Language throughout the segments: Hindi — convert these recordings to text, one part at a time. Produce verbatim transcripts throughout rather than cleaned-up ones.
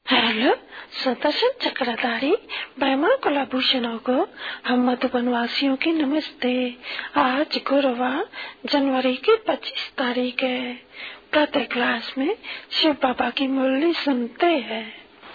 हेलो सुदर्शन चक्रधारी ब्रह्मा कुलभूषणों को हम मधुबन वासियों की नमस्ते। आज गुरुवार जनवरी की पच्चीस तारीख है। प्रत्येक क्लास में शिव बाबा की मुरली सुनते हैं।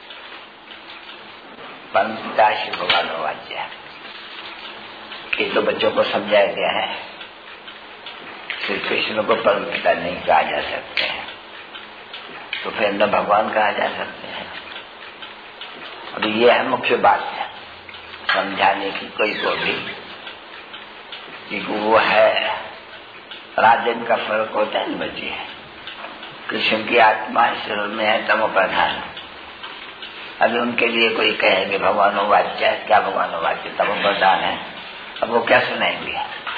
परमपिता शिव भगवान वाच्य ये तो बच्चों को समझाया गया है। श्री कृष्ण को परमपिता नहीं कहा जा सकते हैं तो फिर न भगवान कहा जा सकते हैं। अब ये है मुख्य बात है समझाने की कोई को भी कि वो है राजन का फर्क होता है न बच्चे। कृष्ण की आत्मा ईश्वर में है तमो प्रधान। अभी उनके लिए कोई कहेंगे भगवान वाच्य है, क्या भगवान वाच्य तमो प्रधान है, अब वो क्या सुनाएंगे।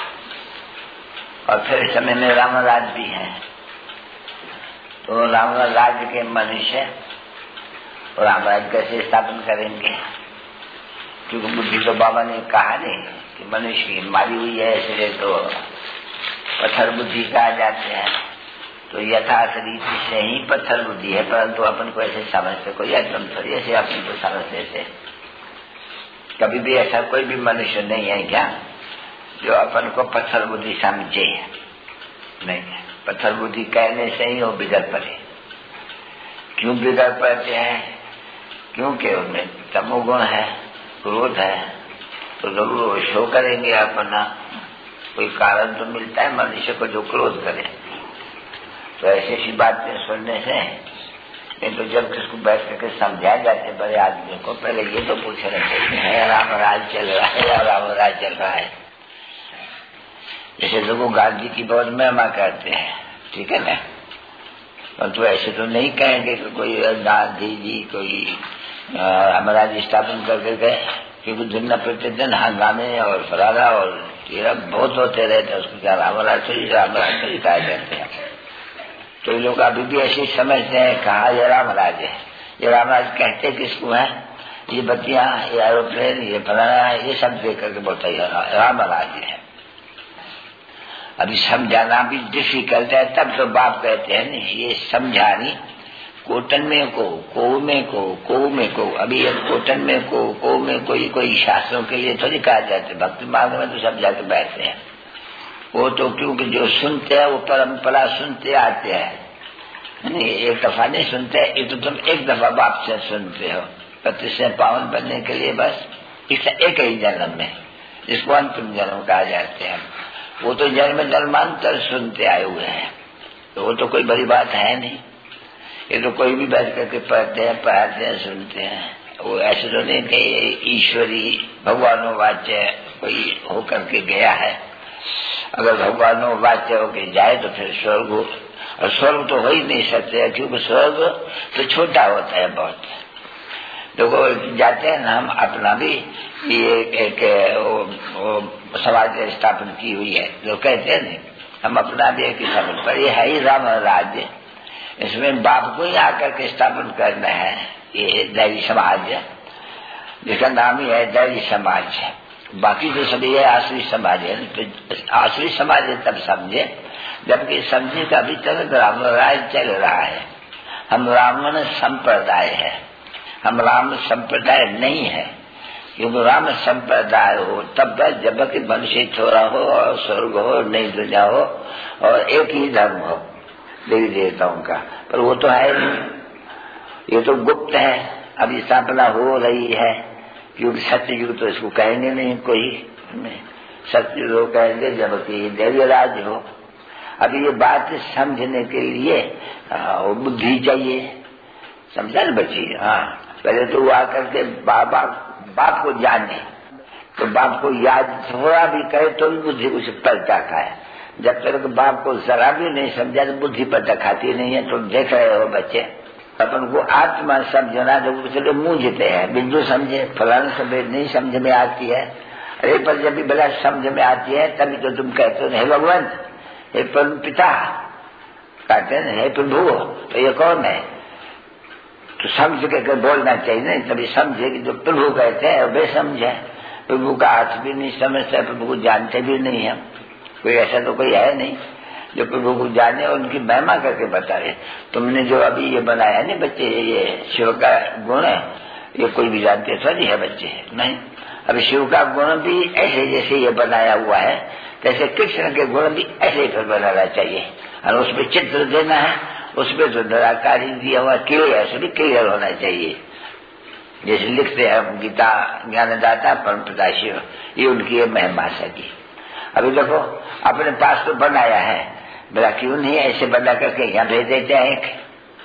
और फिर इस समय में राम राज भी है तो राम राज्य के मनुष्य और राम राज्य कैसे स्थापन करेंगे, क्योंकि बुद्धि तो बाबा ने कहा नहीं कि मनुष्य की मारी हुई है इसलिए तो पत्थर बुद्धि कहा जाते हैं। तो यथार्थ रीति से ही पत्थर बुद्धि है, परंतु अपन को ऐसे समझते कोई एकदम थोड़ी ऐसे अपन को समझते से कभी भी ऐसा कोई भी मनुष्य नहीं है क्या जो अपन को पत्थर बुद्धि समझे। नहीं, पत्थर बुद्धि कहने से ही वो बिगड़ पड़े। क्यों बिगड़ पड़ते हैं? क्योंकि उनमें तमोगुण है, क्रोध है, तो जरूर वो शो करेंगे अपना। कोई कारण तो मिलता है मनुष्य को जो क्रोध करे। तो ऐसी ऐसी बातें सुनने से नहीं तो जब किसको बैठ करके समझाया जाते बड़े आदमी को पहले ये तो पूछना चाहिए राम राज चल रहा है या राम राज चल रहा है। जैसे लोगों गांधी की बहुत महिमा करते हैं, ठीक है ना, परंतु ऐसे तो नहीं कहेंगे कि कोई गांधी जी कोई हमारा स्थापन करके गए, क्योंकि दिन न प्रतिदिन हंगामे और फरारा और तेरा बहुत होते रहते हैं। उसको क्या रामराज थोड़ी रामराज थोड़ी कहा जाते हैं। तो ये लोग अभी भी ऐसे समझते हैं कहा ये रामराज है। ये रामराज कहते किसको है? ये बत्तियां, ये एरोप्लेन, ये फलाना, ये सब देख करके बोलता है रामराज है। अभी समझाना भी डिफिकल्ट है, तब तो बाप कहते हैं नहीं ये समझानी कोटन में को को में को को में को। अभी ये कोटन में को को में कोई कोई शास्त्रों के लिए थोड़ी कहा जाते, भक्ति मार्ग में तो सब जाके बैठते हैं। वो तो क्योंकि जो सुनते हैं वो परंपरा सुनते आते हैं, नहीं एक दफा नहीं सुनते, ये तो तुम एक दफा बाप से सुनते हो प्रतिष्ठा पावन बनने के लिए बस इस एक ही जन्म में, जिसको अंतिम जन्म कहा जाते हैं। वो तो जन्म जन्मांतर सुनते आए हुए हैं, तो वो तो कोई बड़ी बात है नहीं। ये तो कोई भी बैठ करके पढ़ते हैं पढ़ाते हैं सुनते हैं। वो ऐसे तो नहीं कि ईश्वरी भगवानों वाच्य कोई होकर के गया है। अगर भगवानों वाच्य होके जाए तो फिर स्वर्ग हो, और स्वर्ग तो हो ही नहीं सकते क्योंकि स्वर्ग तो छोटा होता है बहुत। देखो जाते हैं ना हम अपना भी ये एक वो, वो समाज स्थापन की हुई है जो कहते हैं नहीं, हम अपना भी एक स्थापन पर ये है ही राम राज्य। इसमें बाप को ही आकर के स्थापन करना है। ये दैवी समाज है जिसका नाम ही है दैवी समाज है। बाकी तो सभी है आश्री समाज है। तो आश्री समाज है तब समझे जबकि समझे का अभी तक राम राज चल रहा है। हम रामन संप्रदाय है, हम राम संप्रदाय नहीं है। क्योंकि राम संप्रदाय हो तब जब कि मनुष्य थोड़ा हो और स्वर्ग हो नई दुनिया हो और एक ही धर्म हो देवी देवताओं का, पर वो तो है नहीं। ये तो गुप्त है, अभी स्थापना हो रही है क्योंकि सत्ययुग तो इसको कहेंगे नहीं कोई, सत्ययुग कहेंगे जबकि दैवीय राज हो। अभी ये बात समझने के लिए वो बुद्धि चाहिए, समझा न बच्ची। हाँ, पहले तो वो आकर के बाबा बाप को जाने, तो बाप को याद थोड़ा भी करे तो भी बुद्धि उसे पलटा खाए। जब तक बाप को जरा भी नहीं समझा तो बुद्धि पलटा खाती नहीं है। तो देख रहे हो बच्चे, अपन को आत्मा समझना जो चलो मुंह जीते हैं बिंदु समझे, फलाना समझे नहीं समझ में आती है। अरे पर जब भी बड़ा समझ में आती है तभी तो तुम कहते हो हे भगवान, हे परम पिता, कहते हैं हे प्रभु, तो ये कौन है? तो समझ के बोलना चाहिए नहीं, तभी समझे कि जो प्रभु कहते हैं वे समझे। प्रभु का अर्थ भी नहीं समझते, प्रभु को जानते भी नहीं है, कोई ऐसा तो कोई है नहीं। जो प्रभु को जाने और उनकी महिमा करके बताए। तुमने जो अभी ये बनाया नहीं बच्चे, ये शिव का गुण है, ये कोई भी जानते थोड़ी है बच्चे, नहीं। अभी शिव का गुण भी ऐसे जैसे ये बनाया हुआ है, जैसे कृष्ण के गुण भी ऐसे ही फिर बनाना चाहिए। और उसमें चित्र देना है, उसमें जो निराकारी दिया हुआ क्लियर, ऐसे भी क्लियर होना चाहिए। जैसे लिखते हैं गीता ज्ञानदाता परम पिता शिव, ये उनकी ये महिमा सकी। अभी देखो अपने पास तो बनाया है, मेरा क्यों नहीं ऐसे बना करके यहाँ भेज देते हैं एक,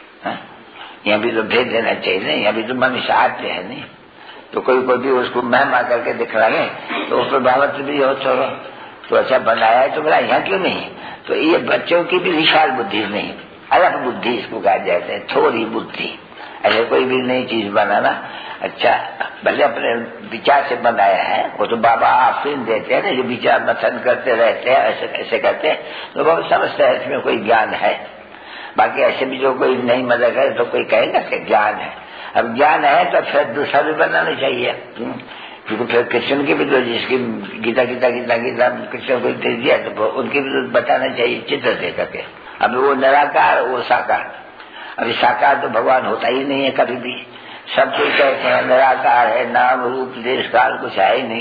यहाँ भी तो भेज देना चाहिए नहीं, यहाँ भी तो मनुष्य आते हैं नहीं, तो कोई कोई भी उसको महिमा करके दिखलाए तो उस पर भावत भी हो, छोड़ो तो अच्छा बनाया है तो बोला यहाँ क्यों नहीं। तो ये बच्चों की भी विशाल बुद्धि नहीं, अलग बुद्धि इसको कहा जाता है, थोड़ी बुद्धि। ऐसे कोई भी नई चीज बनाना, अच्छा भले अपने विचार से बनाया है, वो तो बाबा आफरीन देते हैं ना, जो विचार मथन करते रहते हैं, ऐसे ऐसे करते हैं तो बहुत समझते हैं इसमें कोई ज्ञान है। बाकी ऐसे भी जो कोई नहीं मदद करे तो कोई कहेगा कि ज्ञान है। अब ज्ञान है तो फिर दूसरा भी बनाना चाहिए, क्योंकि फिर कृष्ण की भी तो, जिसकी गीता गीता गीता गीता कृष्ण को दे दिया तो उनकी भी तो बताना चाहिए चित्र दे करके। अब वो निराकार वो साकार, अभी साकार तो भगवान होता ही नहीं है कभी भी, सब कोई कहते हैं निराकार है, नाम रूप देश काल कुछ है ही नहीं,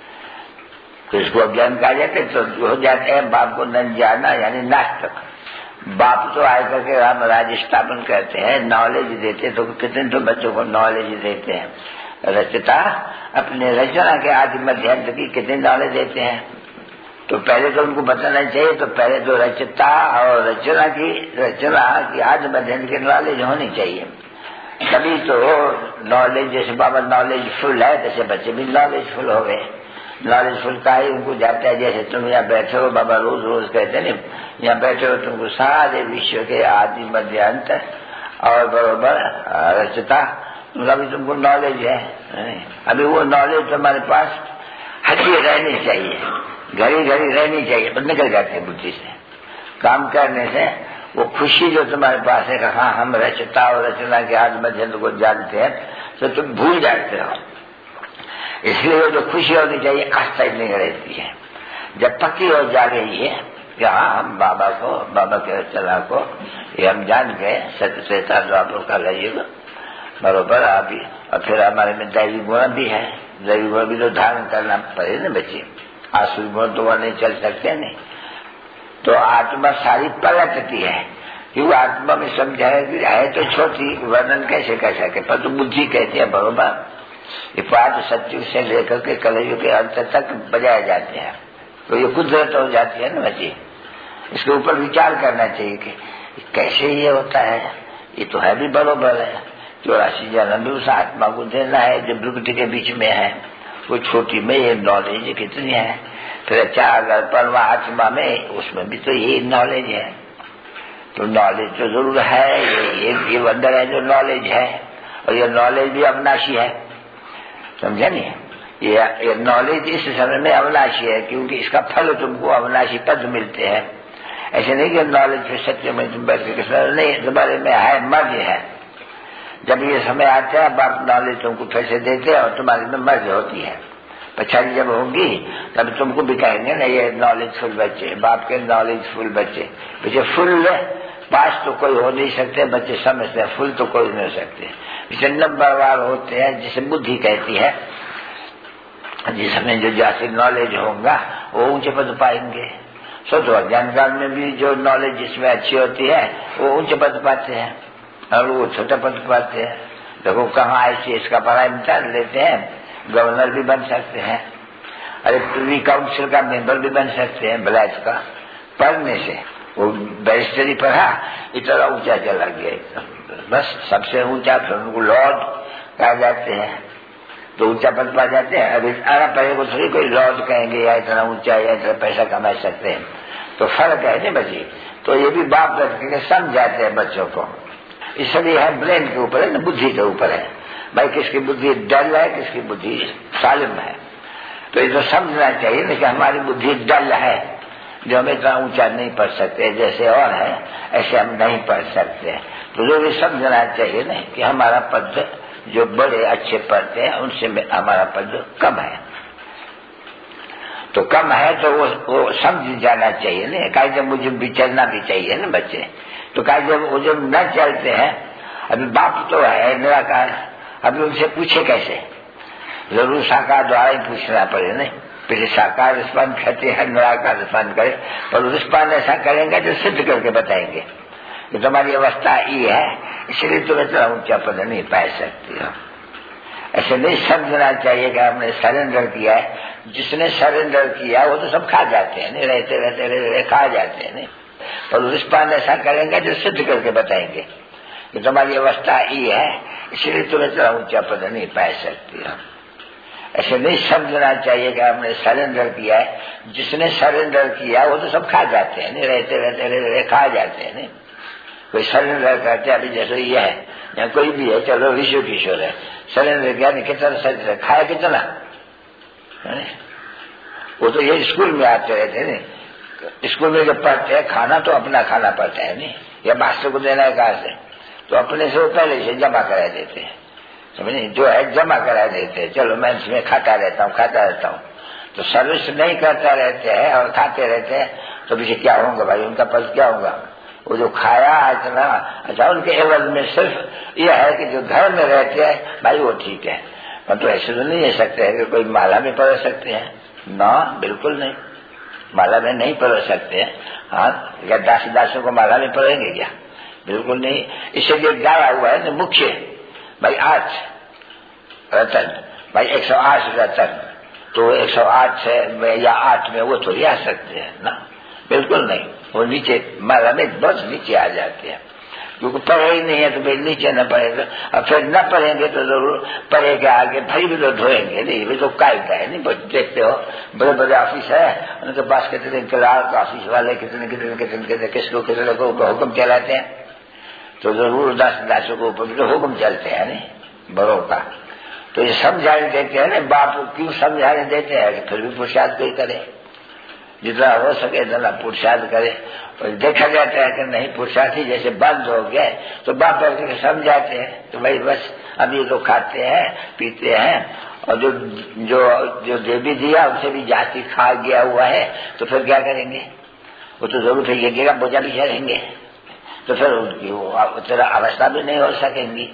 तो इसको अज्ञान कहा जाते तो हो जाते हैं बाप को न जाना यानी नास्तिक। बाप तो आए करके राम राज्य स्थापन करते हैं, नॉलेज देते, तो कितने तो बच्चों को नॉलेज देते हैं। रचता अपने रचना के आदि मध्यांत की कितनी नॉलेज देते हैं, तो पहले तो उनको बताना चाहिए। तो पहले तो रचता और रचना की रचना की आदि मध्यांत की नॉलेज होनी चाहिए, तभी तो नॉलेज, जैसे बाबा नॉलेज फुल है तैसे बच्चे भी नॉलेज फुल हो गए। नॉलेज फुल का ही उनको जाता है, जैसे तुम यहाँ बैठे हो, बाबा रोज रोज कहते हैं यहाँ बैठे हो, तुमको सारे विश्व के आदि मध्य अंत और बरोबर रचता उनका भी तुमको नॉलेज है। अभी वो नॉलेज तुम्हारे पास हटी रहनी चाहिए, घड़ी घड़ी रहनी चाहिए, बंद निकल जाते हैं बुद्धि से काम करने से। वो खुशी जो तुम्हारे पास है, हाँ हम रचता और रचना के आदि मध्य को जानते हैं, तो तुम भूल जाते हो। इसलिए वो जो खुशी होनी चाहिए आस्था नहीं रहती है। जब पक्की हो जा रही है कि हाँ हम बाबा को, बाबा के रचना को ये हम जान गए, सत्य श्वेता द्वापर का लगेगा बरोबर अभी, और फिर हमारे में दैवी गुण भी है, दैवी गुण भी तो धारण करना पड़े ना बच्चे, आसुरी गुण तो वह नहीं चल सकते नहीं। तो आत्मा सारी पलटती है, क्योंकि आत्मा में समझाया कि है तो छोटी, वर्णन कैसे कर सके, पर तो बुद्धि कहती है बरोबर। ये पांच सत्युग से लेकर के कलयुग के अंत तक बजाए जाते हैं, तो ये कुदरत हो जाती है ना बच्चे। इसके ऊपर विचार करना चाहिए कि कैसे ये होता है, ये तो है भी बरोबर है। चौरासी जन्म भी उस आत्मा को देना है जो प्रकृति के बीच में है, वो छोटी में ये नॉलेज कितनी है। फिर अच्छा अगर परमात्मा में उसमें भी तो ये नॉलेज है, तो नॉलेज तो जरूर है, ये ये वंदर है जो नॉलेज है, और ये नॉलेज भी अविनाशी है, समझे नहीं। ये ये नॉलेज इस समय में अविनाशी है, क्योंकि इसका फल तुमको अविनाशी पद मिलते हैं। ऐसे नहीं कि नॉलेज फिर सत्य में तुम बैठ के नहीं, तुम्हारे में है मर्ज है। जब ये समय आता है बाप नॉलेज तुमको फिर से देते हैं और तुम्हारे में मर्ज होती है। पछाड़ी जब होगी तब तुमको भी कहेंगे ना ये नॉलेज फुल बच्चे, बाप के नॉलेज फुल बच्चे। बच्चे फुल पास तो कोई हो नहीं सकते, बच्चे समझते हैं, फुल तो कोई नहीं हो सकते। इसे नंबर वार होते हैं जिसे बुद्धि कहती है, जिसमें जो जैसे नॉलेज होगा वो ऊंचे पद पाएंगे। सोचो अज्ञान काल में भी जो नॉलेज जिसमें अच्छी होती है वो ऊंचे पद पाते हैं और वो छोटा पद पाते हैं। देखो कहाँ ऐसी इसका पढ़ाई इम्तिहान लेते हैं, गवर्नर भी बन सकते हैं, अरे प्रिवी काउंसिल का मेंबर भी बन सकते हैं ब्लैक का, पढ़ने से। वो बैरिस्टरी पढ़ा इतना ऊंचा चला गया, बस सबसे ऊंचा फिर उनको लॉर्ड कहा जाते हैं, तो ऊंचा पद पा जाते हैं। अभी आना पड़े को थोड़ी कोई लॉर्ड कहेंगे या इतना ऊंचा या इतना पैसा कमा सकते हैं, तो फर्क है ना बच्चे। तो ये भी बाप करके समझाते हैं बच्चों को, इसलिए है ब्रेन के ऊपर है ना, बुद्धि के ऊपर है भाई, किसकी बुद्धि डल है किसकी बुद्धि सालिम है। तो ये तो समझना चाहिए ना कि हमारी बुद्धि डल है, जो हम इतना ऊंचा नहीं पढ़ सकते, जैसे और है ऐसे हम नहीं पढ़ सकते। तो जो भी समझना चाहिए ना कि हमारा पद जो बड़े अच्छे पढ़ते हैं उनसे हमारा पद कम है। तो कम है तो वो, वो समझ जाना चाहिए ना। कहीं जब मुझे भी चलना भी चाहिए ना बच्चे, तो कहीं जब वो जब न चलते हैं, अभी बाप तो है निराकार, अभी उनसे पूछे कैसे? जरूर साकार द्वारा ही पूछना पड़े नहीं। पहले साकार रिस्पॉन्ड करते हैं, निराकार रिस्पॉन्ड करे, पर रिस्पॉन्ड ऐसा करेंगे जो सिद्ध करके बताएंगे कि तुम्हारी अवस्था ये है, इसलिए तुम्हें इतना ऊंचा पद नहीं पा सकती हो। ऐसे नहीं समझना चाहिए कि हमने सरेंडर किया है। जिसने सरेंडर किया वो तो सब खा जाते हैं नहीं, रहते रहते रहते खा जाते हैं नहीं, पर रिस्पॉन्ड ऐसा करेंगे जो सिद्ध करके बताएंगे कि तुम्हारी अवस्था ये है, इसलिए तुम्हें इतना ऊंचा पद नहीं पा सकती हो। ऐसे नहीं समझना चाहिए कि हमने सरेंडर किया है। जिसने सरेंडर किया वो तो सब खा जाते हैं नहीं, रहते रहते रहते खा जाते हैं नहीं। कोई सरेंडर करते अभी जैसे ये है या कोई भी है, चलो विश्व किशोर है, सरेंडर किया नहीं, कितना सरेंडर खाया कितना है? वो तो ये स्कूल में आते रहते नहीं, स्कूल में जब पढ़ते हैं खाना तो अपना खाना पड़ता है नहीं, या मास्टर को देना है कहाँ से, तो अपने से वो पहले से जमा करा देते हैं, समझे? जो है जमा करा देते हैं, चलो मैं इसमें खाता रहता हूँ खाता रहता हूँ। तो सर्विस नहीं करता रहते हैं और खाते रहते हैं, तो पीछे क्या होगा भाई, उनका पद क्या होगा? वो जो खाया इतना अच्छा, उनके एवज में सिर्फ यह है कि जो घर में रहते हैं भाई वो ठीक है। पर तो ऐसे तो नहीं रह सकते हैं कि कोई माला में पढ़ सकते हैं ना, बिल्कुल नहीं, माला में नहीं पढ़ सकते हैं। हाँ, क्या दासी दासों को माला में पढ़ेंगे क्या? बिल्कुल नहीं। इसलिए गाया हुआ है ना मुख्य भाई आठ रतन, भाई एक सौ आठ रतन, तो एक सौ आठ में या आठ में वो थोड़ी आ सकते हैं ना, बिल्कुल नहीं। वो नीचे माला में बहुत नीचे आ जाते हैं, क्योंकि पढ़े ही नहीं है तो भाई नीचे न पढ़ेगा, और फिर न पढ़ेंगे तो जरूर पढ़े के आगे भाई भी तो ढोएंगे नहीं, वे तो कायदा है नहीं। देखते हो बड़े बड़े ऑफिस है, उनके पास कितने क्लार्क ऑफिस वाले कितने कितने कितने कितने किसको कितने को हुक्म चलाते हैं, तो जरूर दस दासों को ऊपर भी तो हुक्म चलते हैं नहीं बड़ों का। तो ये समझाने देते हैं ना, बाप क्यों समझाने देते हैं कि फिर भी पुरुषार्थ कोई करे, जितना हो सके इतना पुरुषार्थ करे। और देखा जाता है कि नहीं पुरुषार्थ ही जैसे बंद हो गए तो बाप के समझाते हैं तो भाई बस अब ये तो खाते हैं पीते हैं, और जो जो जो देवी दिया उनसे भी जाति खा गया हुआ है, तो फिर क्या करेंगे? वो तो जरूर फेंकेगा, बोझा भी चढ़ेंगे, तो फिर उनकी वो तेरा अवस्था भी नहीं हो सकेंगी,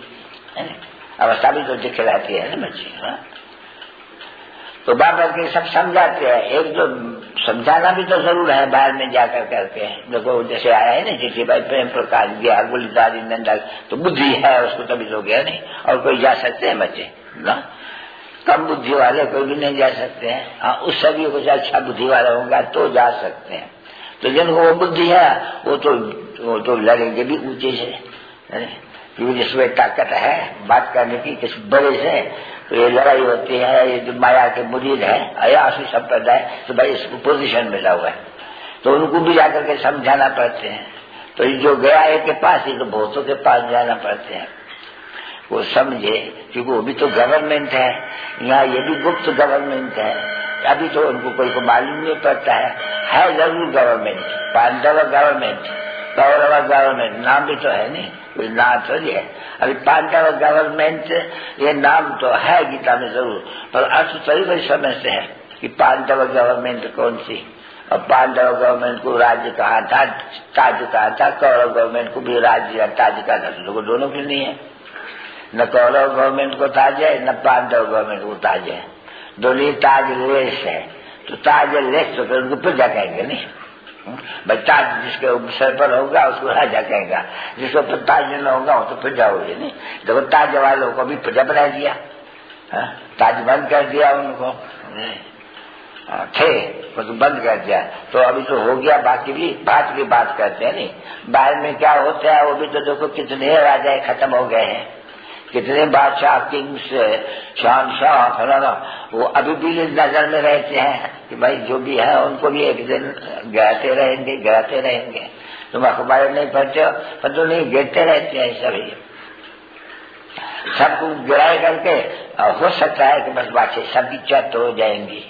अवस्था भी तो दिखलाती है ना बच्चे। हाँ, तो बाबा के सब समझाते हैं। एक जो समझाना भी तो जरूर है बाहर में जाकर करके, देखो जैसे आया है ना चिट्ठी भाई प्रेम प्रकाश गया गुलदारी नंदा, तो बुद्धि है उसको तभी तो गया नहीं, और कोई जा सकते हैं बच्चे ना, कम बुद्धि वाले कोई भी नहीं जा सकते हैं। हाँ, उस सभी को अच्छा बुद्धि वाला होगा तो जा सकते हैं। तो जिनको वो बुद्धि है वो तो वो तो लड़ेंगे भी ऊंचे से, क्योंकि जिसमें ताकत है बात करने की किस बड़े से, तो ये लड़ाई होती है। ये जो माया के मुरीद है अयासी संप्रदाय, तो भाई इसको पोजीशन मिला हुआ है, तो उनको भी जाकर के समझाना पड़ते हैं। तो ये जो गया है के पास ही तो बहुतों के पास जाना पड़ते हैं, वो समझे, क्योंकि वो भी तो गवर्नमेंट है, यहाँ ये भी गुप्त गवर्नमेंट है, अभी तो उनको कोई को मालूम नहीं पड़ता है, है जरूर government, Pandav government, Kaurav government, नाम भी तो है नहीं, कोई नाम तो नहीं है। अभी पांडव गवर्नमेंट ये नाम तो है गीता में जरूर, पर अर्थ सही वही समझते हैं कि पांडव गवर्नमेंट कौन सी, और पांडव गवर्नमेंट को राज्य कहा था, ताज कहा था, कौरव गवर्नमेंट को भी राज्य ताज कहा था, तो दोनों की नहीं है, न कौरव गवर्नमेंट को ताज है न पांडव गवर्नमेंट को ताज है, दोनों ताज लेस है। तो ताज लेस तो फिर उनको प्रजा कहेंगे नहीं भाई, ताज जिसके सर पर होगा उसको राजा कहेगा, जिसके ऊपर ताज न होगा वो तो प्रजा होगी नहीं। देखो ताज वालों को भी प्रजा बना दिया, ताज बंद कर दिया उनको, थे वो तो बंद कर दिया, तो अभी तो हो गया, बाकी भी बात की बात करते हैं नहीं। बाहर में क्या होता है वो भी तो देखो कितने राजा खत्म हो गए हैं, कितने बादशाह किंग्स शहनशाह फलाना, वो अभी भी नजर में रहते हैं कि भाई जो भी है उनको भी एक दिन गिराते रहेंगे गिराते रहेंगे। तुम अखबार नहीं पढ़ते हो पर तो नहीं, गिरते रहते हैं सभी, सबको गिराए करके हो सकता है कि बस बातें सभी चट हो जाएंगी,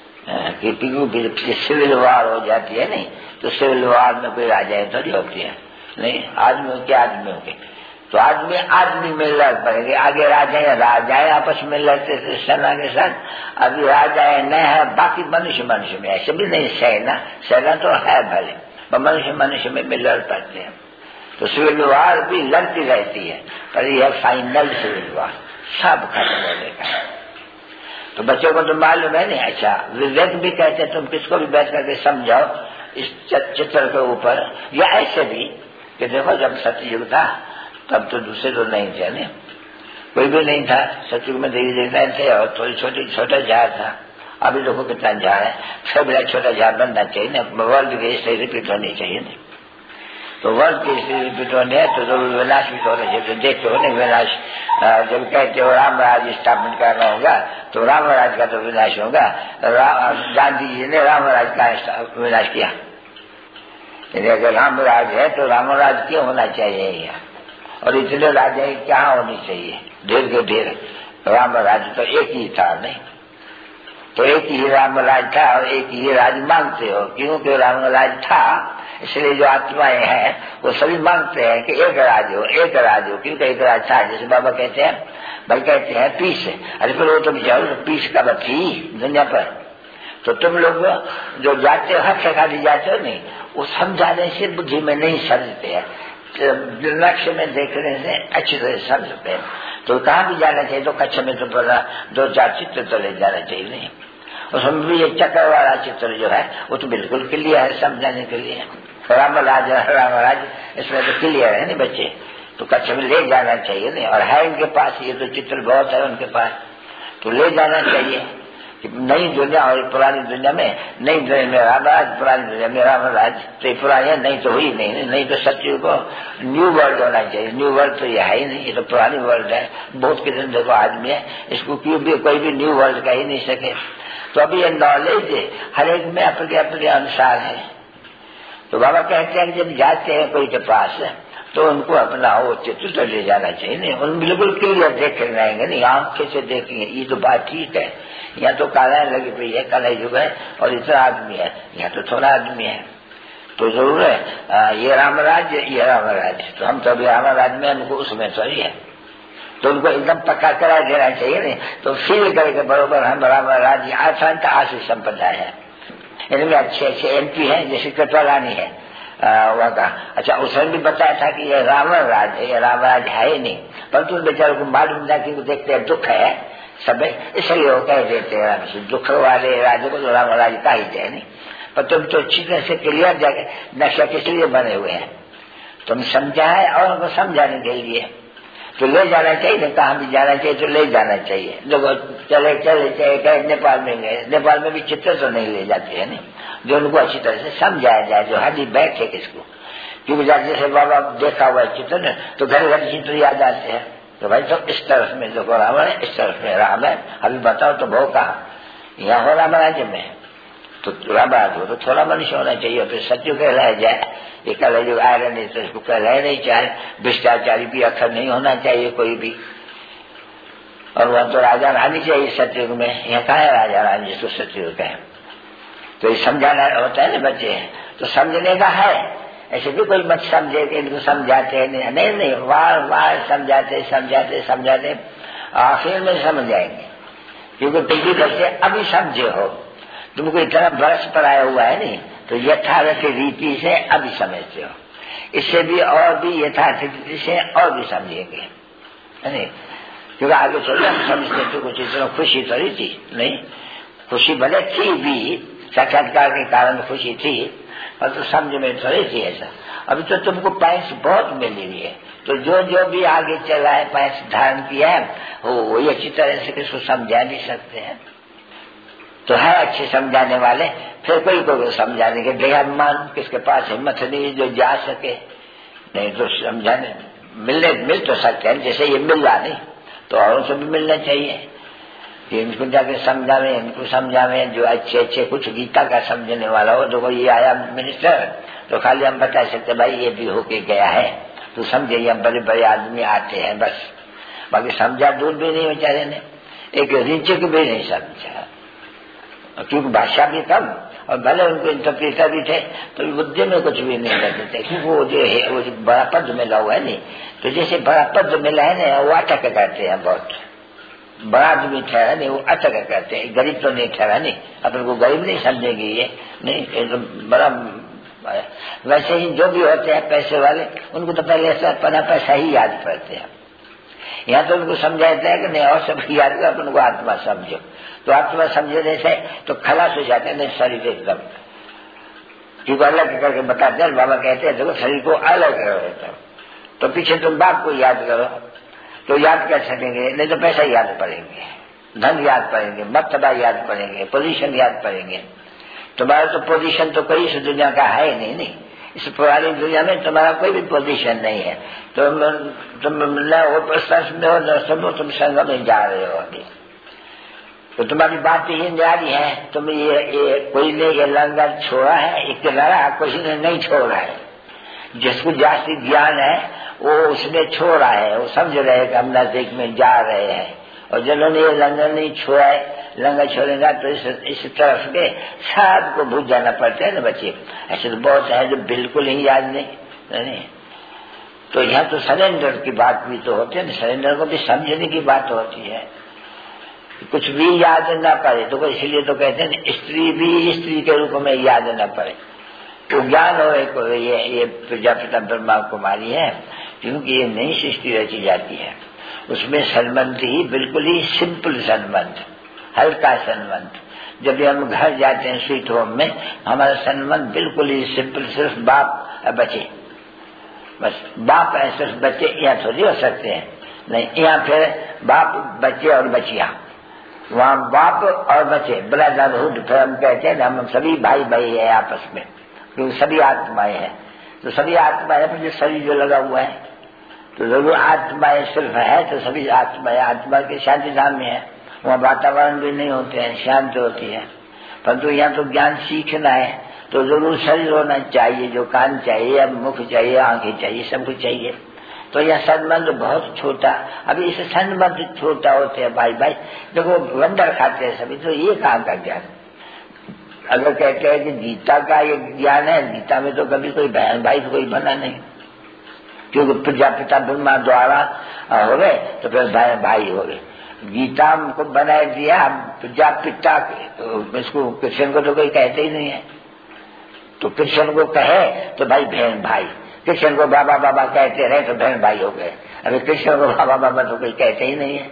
कि सिविल वार हो जाती है नहीं, तो सिविल वार में कोई राजाएं थोड़ी होती है नहीं, आदमियों के आदमियों के, तो आदमी आदमी में लड़ पड़ेंगे। आगे राजाएं राजाएं आपस में लड़ते थे सेना के साथ, अभी राजाएं न है, बाकी मनुष्य मनुष्य में ऐसे भी नहीं। सेना सेना तो है भले, पर मनुष्य मनुष्य में भी लड़ पड़ते हैं। तो सिविल वार भी लड़ती रहती है, पर यह फाइनल सिविल वार सब खत्म होने का है। तो बच्चों को तो मालूम है नहीं। अच्छा, विवेक भी कहते तुम किसको भी बैठ करके समझाओ इस चित्र के ऊपर, या ऐसे भी कि देखो जब सतयुग था तब तो दूसरे तो नहीं थे, नहीं कोई भी नहीं था। सतयुग में देवी देवता थे और थोड़ी छोटी छोटा झाड़ था। अभी देखो कितना झाड़ है, सब बड़ा छोटा झाड़ बनना चाहिए ना, वर्ल्ड की हिस्ट्री रिपीट होनी चाहिए नहीं। तो वर्ल्ड की हिस्ट्री रिपीट होनी है तो जरूर विनाश भी होना चाहिए। तो देखते हो नहीं विनाश, जब कहते हो राम राज स्थापन करना होगा तो राम राज का तो विनाश होगा। गांधी जी ने राम राज का विनाश किया। यदि अगर राम राज है तो राम राज क्यों होना चाहिए यहाँ, और इतने राजा क्या होनी चाहिए, ढेर के ढेर। राम राज तो एक ही था नहीं, तो एक ही राम राज था और एक ही राज मांगते हो। क्योंकि राम राज था इसलिए जो आत्माएं हैं वो सभी मांगते हैं कि एक राज हो, एक राज हो। क्योंकि एक राज था, जैसे बाबा कहते हैं, भाई कहते हैं पीस। अरे फिर वो तो जाओ पीस का थी दुनिया पर। तो तुम लोग जो जाते हो हक से खाली जाते हो नहीं, वो समझाने से बुद्धि में नहीं समझते हैं, लक्ष्य में देखने से अच्छी तरह समझते हैं। तो कहाँ भी जाना चाहिए तो कच्छ में तो पहला दो चार चित्र तो ले जाना चाहिए नहीं। उसमें भी ये चक्कर वाला चित्र जो है वो तो बिल्कुल क्लियर है समझाने के लिए। राम राज राम राज इसमें तो क्लियर है नहीं बच्चे, तो कच्छ में ले जाना चाहिए नहीं। और है इनके पास ये तो चित्र बहुत है उनके पास, तो ले जाना चाहिए। नई दुनिया और पुरानी दुनिया में, नई दुनिया में राम राज, पुरानी दुनिया में राम राज। तो पुरानी नहीं तो हुई नहीं, नहीं तो सत्य को न्यू वर्ल्ड होना चाहिए। न्यू वर्ल्ड तो यह है ही नहीं, ये तो पुरानी वर्ल्ड है। बहुत किस्म देखो आदमी है, इसको क्यों भी कोई भी न्यू वर्ल्ड कह ही नहीं सके। तो अभी ये नॉलेज हर एक में अपने अपने अनुसार है। तो बाबा कहते हैं कि जब जाते हैं कोई के पास तो उनको अपना वो चित्र तो ले जाना चाहिए नहीं। उन बिल्कुल क्लियर देख कर रहेंगे नहीं, आंखें से देखेंगे ये तो बात ठीक है। यहाँ तो काला लगी पड़ी है, काला युग है और इतना आदमी है, यहाँ तो थोड़ा आदमी है। तो जरूर है आ, ये रामराज ये रामराज, तो हम तो अभी रामराज में हमको उसमें सही है, तो उनको एकदम पक्का करा देना चाहिए नहीं। तो फील करके बरोबर हम रामराज आसान का आशीष संपदा है, इनमें अच्छे अच्छे एमपी हैं, जैसे कटवालानी है वहाँ का। अच्छा, उसने भी बताया था कि ये रावण राज है, ये रामराज है ही नहीं, परंतु उन बेचारों को मालूम था कि देखते हैं दुख है सब, इसलिए वो कह देते हैं दुख वाले राज्य को तो रामराज का ही है नहीं। पर तुम तो अच्छी तरह से क्लियर जाके नक्शा किस लिए बने हुए हैं, तुम समझा है और उनको समझाने के लिए तो ले जाना चाहिए। कहाँ भी जाना चाहिए तो ले जाना चाहिए। लोग चले चले चले गए नेपाल में गए, नेपाल में भी चित्र तो नहीं ले जाते हैं नहीं, जो उनको अच्छी तरह से समझाया जाए, जो हाली बैठे किसको। क्योंकि जैसे बाबा देखा हुआ चित्र न, तो घर घर चित्र याद आते हैं। तो भाई तो इस तरफ में देखो रावण है, इस तरफ में राम है, अभी बताओ तो बहु कहा यहाँ हो राम राज्य में, तो रामराज हो तो थोड़ा मनुष्य होना चाहिए, फिर सत्य कहलाया जाए। ये कल जो आयरन है तो इसको कहलाया नहीं चाहे, भ्रष्टाचारी भी अक्षर नहीं होना चाहिए कोई भी। और वह तो राजा रानी चाहिए सत्युग में, यहाँ कहा है राजा रानी जिसको सत्युग कहे। तो ये समझाना होता है ना बच्चे, तो समझने का है। ऐसे भी कोई मत समझे कि इनको समझाते हैं नहीं, नहीं नहीं बार बार समझाते समझाते समझाते आखिर में समझ जाएंगे। क्योंकि तुम भी बच्चे अभी समझे हो, तुमको इतना बरस पर आया हुआ है नहीं, तो यथार्थ रीति से अभी समझते हो। इससे भी और भी यथार्थ रीति से और भी समझेंगे, नहीं क्योंकि आगे चलो हम समझते तो कुछ इतना खुशी तो नहीं थी, नहीं खुशी भले थी भी, साक्षात्कार के कारण खुशी थी, और तो समझ में तो नहीं थी ऐसा। अभी तो तुमको पैंस बहुत मिल रही है, तो जो जो भी आगे चला है पैंस धारण किया है वो वही अच्छी तरह से किसको समझा नहीं सकते हैं। तो है अच्छे समझाने वाले, फिर कोई को समझाने के बेहमान किसके पास हिम्मत नहीं जो जा सके, नहीं तो समझाने मिलने मिल तो सकते हैं, जैसे ये मिल रहा नहीं तो औरों से भी मिलना चाहिए कि इनको जाके समझावे, इनको समझावे जो अच्छे अच्छे कुछ गीता का समझने वाला हो। देखो ये आया मिनिस्टर तो खाली हम बता सकते भाई ये भी होके गया है, तो समझे ये बड़े बड़े आदमी आते हैं बस, बाकी समझा दूर भी नहीं बेचारे ने, एक रिंचक भी नहीं समझा, क्योंकि भाषा भी कम और भले उनको इंटरप्रेटर भी थे तो बुद्धि में कुछ भी नहीं करते थे, क्योंकि वो जो है वो जो बड़ा पद मिला हुआ है नहीं, तो जैसे बड़ा पद मिला है ना वो अटक करते हैं, बहुत बड़ा आदमी ठहरा नहीं वो अटक करते हैं, गरीब तो नहीं ठहरा नहीं, अपन को गरीब नहीं समझेंगे ये नहीं, ये तो बड़ा। वैसे ही जो भी होते हैं पैसे वाले उनको तो पहले ऐसा अपना पैसा ही याद करते हैं, यहाँ तो उनको समझाता है कि नहीं और सब याद कर, अपन को आत्मा समझो, तो आत्मा समझने से तो खलास हो जाते हैं नहीं शरीर एकदम, क्योंकि अलग करके बताते हैं। बाबा कहते हैं देखो शरीर को अलग करो, तो पीछे तुम बाप को याद करो तो याद कर सकेंगे, नहीं तो पैसा याद पड़ेंगे, धन याद पड़ेंगे, मर्तबा याद पड़ेंगे, पोजीशन याद पड़ेंगे। तुम्हारा तो पोजीशन तो कोई इस दुनिया का है नहीं, नहीं इस पुरानी दुनिया में तुम्हारा कोई भी पोजीशन नहीं है, तुम तुम न वो प्रश्न में हो न सुनो, तुम संग में जा रहे हो अभी, तो तुम्हारी बात ही जारी है। तुम ये, ये कोई ने ये लंगर छोड़ा है एक लड़ा, किसी ने नहीं छोड़ा है, जिसको जास्ती ज्ञान है वो उसमें छोड़ा है, वो समझ रहे हैं कि हम नजदीक में जा रहे हैं, और जिन्होंने ये लंगर नहीं छोड़ा है, लंगर छोड़ेगा तो इस, इस तरफ के साथ को भूल जाना पड़ता है ना बच्चे। ऐसे तो बहुत है जो बिल्कुल ही याद नहीं, नहीं। तो यहाँ तो सरेंडर की बात भी तो होती है ना, सरेंडर को भी समझने की बात होती है, कुछ भी याद न पड़े तो इसलिए तो कहते हैं स्त्री भी स्त्री के रूप में याद न पड़े, तो ज्ञान हो एक ये, ये प्रजापिता ब्रह्मा कुमारी है, क्योंकि ये नई सृष्टि रची जाती है, उसमें संबंध ही बिल्कुल ही सिंपल संबंध, हल्का संबंध। जब भी हम घर जाते हैं स्वीट होम में, हमारा संबंध बिल्कुल ही सिंपल, सिर्फ बाप और बच्चे, बस बाप है सिर्फ बच्चे, यहाँ थोड़ी हो सकते हैं, नहीं यहाँ फिर बाप बच्चे और बच्चियां, वहाँ बाप और बच्चे ब्रदरहुड, फिर हम कहते हैं हम सभी भाई भाई है आपस में, क्योंकि सभी आत्माएं हैं, तो सभी आत्माएं पर जो शरीर जो लगा हुआ है, तो जरूर आत्माएं सिर्फ है तो सभी आत्माएं, आत्मा के शांति धाम में है, वहाँ वातावरण भी नहीं होते हैं, शांत होती है, परंतु यहाँ तो ज्ञान सीखना है तो जरूर शरीर होना चाहिए, जो कान चाहिए, मुख चाहिए, आंखें चाहिए, सब कुछ चाहिए। तो यह संबंध बहुत छोटा, अभी इसे संबंध छोटा होते हैं भाई भाई, देखो वंडर खाते हैं सभी, तो ये कहाँ का ज्ञान। अगर कहते हैं कि गीता का ये ज्ञान है, गीता में तो कभी कोई बहन भाई तो कोई बना नहीं, क्योंकि प्रजापिता ब्रह्मा द्वारा हो गए तो फिर भाई भाई हो गए। गीता को बना दिया प्रजापिता, तो इसको कृष्ण को तो कोई कहते ही नहीं है, तो कृष्ण को कहे तो भाई बहन भाई, कृष्ण को बाबा बाबा कहते रहे तो बहन भाई हो गए, अभी कृष्ण को बाबा बाबा तो कोई कहते ही नहीं है,